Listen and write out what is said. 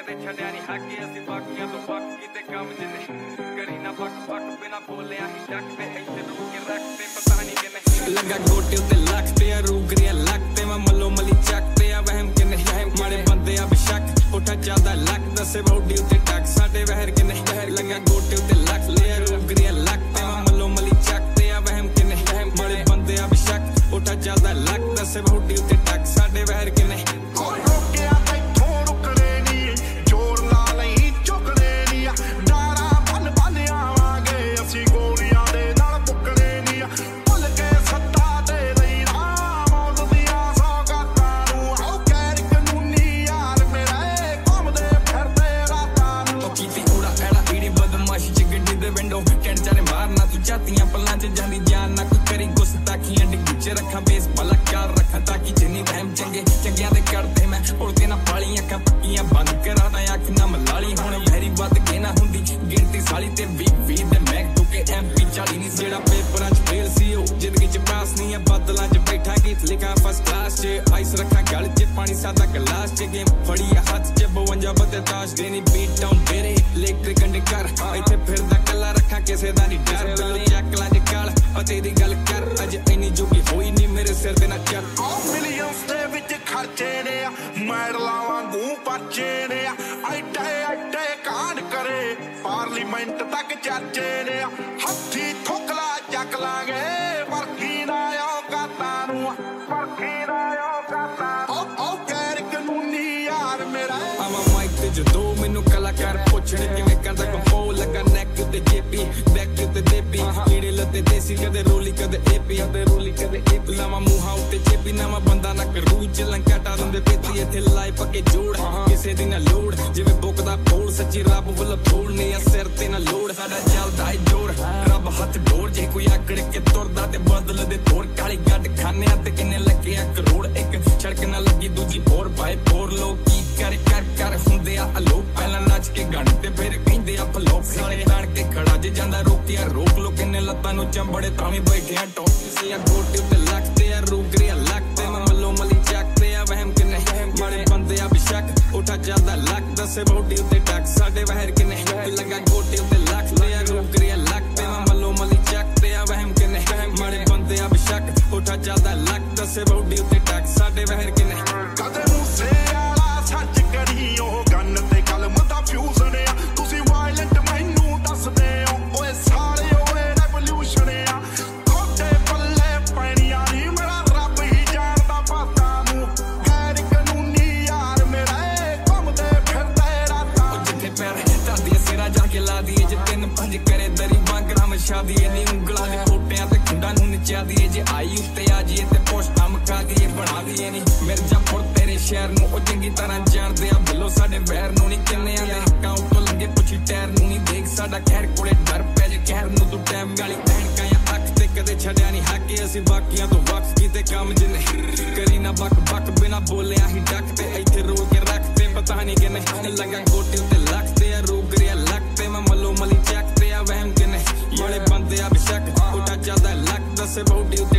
कदे छड्या नहीं हाके असीं बाकियां तो वक कीते काम जिन्ने करी ना बक बक बिना बोलिया ही डकते इत्थे रोक के रखते पता नहीं किने लगा गोटे उत्ते लखते आ रूगरिया लगते मैं मलो मली चकते आ वहम किने माड़े बंदे आ बेशक उठा चलदा लक दसे बॉडी उत्ते टक साडे वहर किने लगा गोटे उत्ते लखते आ रूगरिया लगते मैं मलो मली चकते आ वहम किने माड़े बंदे आ बेशक उठा चलदा लक दसे बॉडी उत्ते टक साडे वहर किने जातियां पल्लां च जांदी जान ना कोई करी गुस्ताखियां डिग्गी च रखा बेस भला कार रखा ताकि जिन्नी वहम चंगे चंगियां दे करदे मैं उड़दे ना पाली अखां पक्कियां बंद करा दा अख ना मलाली हुण वैरी वध के ना हुंदी गिनती साली ते 20 ते मैग तू के MP 40 नहीं जेड़ा पेपरां च फेल सी ओ जिंदगी च पास नहीं है बदलां च बैठा गीत लिखा फर्स्ट क्लास च आइस रखा गल च पानी सादा गिलास च गेम फड़ी हाथ च 52 बते ताश देनी बीट डाउन तेरे इलेक्ट्रिक कंडे कर इत्थे फिरदा कल्ला रखा किसे दा नहीं डर चकला च गल तेरी गल कर अज इन्नी जोगी होई नहीं मेरे सिर दे ना चल मिलियंस दे विच खर्चे ने मैडलां वांगू पर्चे ने ऐडे ऐडे कांड करे पार्लीमेंट तक चर्चे ने हत्थी ठोकला चक लांगे वर्की ना औकातां नूं वर्की ना औकातां ओ गैर कानूनी यार मेरा आवा माइक ते जो दो मैनू कलाकार पुछणे किवें करदा कंपोज लगा नैक ते जेपी बैक ते देपी कीड़े लते देसी कदे रोली कदे एपी लावा मूहा उत्ते चेपी नवा बंदा ना करू च लंकाटा दंदे पेती इत्थे लाई पक्के जोड़ किसे दी ना लोड़ जिवें बुकदा फोड़ सच्ची रब वल्ल फोड़ ने आ सिर ते ना लोड़ साडा चलदा है जोड़ रब हथ डोर जे कोई आकड़ के तुरदा ते बदल दे तोड़ काली गड्ड खाने ते किन्ने लगे आ करोड़ एक सड़क ना लगी दूजी 4x4 लोग की कर कर कर हुंदे आ अलोक पहला नाच के गाने ते फिर कहंदे आ फलोक साले ताण के खड़ा जे जांदा रोकिया रोक लो किन्ने लत्तां नु चंबड़े तावी बैठे आ टॉप सिया गोटे ते लगते आ रूगरिया लगते मैं मलो मली चकते आ वहम किने माड़े बंदे आ बेशक उठा चलदा लक दसे बॉडी उत्ते टक साडे वहर किने लगा गोटे उत्ते लगते आ रूगरिया लगते मैं मलो मली चकते आ वहम किने माड़े बंदे आ बेशक उठा चलदा लक दसे बॉडी उत्ते टक साडे वहर किने कदे मूसे वाला सच करी ओ गन ते कलम दा फ्यूजन आ तुसी वायलेंट मैनू दसदे हो ओए सारे ओए रेवोल्यूशन आ कोटे पल्ले पैणियां नी मेरा रब ही जानदा पता नू गैर कानूनी यार मेरा घुमदे फिरदे रातां जिथे पैर धरदी सिरा जाके ला दिए जे 3-5 करे दरी वांगरा मछा दिए नी उंगलां दे कोटियां ते खुंडां नू नचा दिए जे आई उत्ते आ जिए ते पोस्टां मका दिए बना दिए नी मिर्जापुर तेरे शहर नू ओ चंगी तरह जाणदे आ बिलो साडे वैर नू नी किन्ने आंदे हक्कां उत्तों लंघे पुछी टैर नू नी देख साडा खैर कोले डर पै जे कहर नू तू टैम गाली ऐनकां या अख ते कदे छड्या नहीं हाके असीं बाकियां तो वक्फ कीते काम जिन्ने करी ना बक बक बिना बोलिया ही डकते इत्थे रोक के रखते पता नहीं किन्ने लगा गोटे उत्ते लखते आ रूगरिया लगते मैं मलो मली चकते आ वहम किन्ने माड़े बंदे आ बेशक उठा चलदा लक दसे बॉडी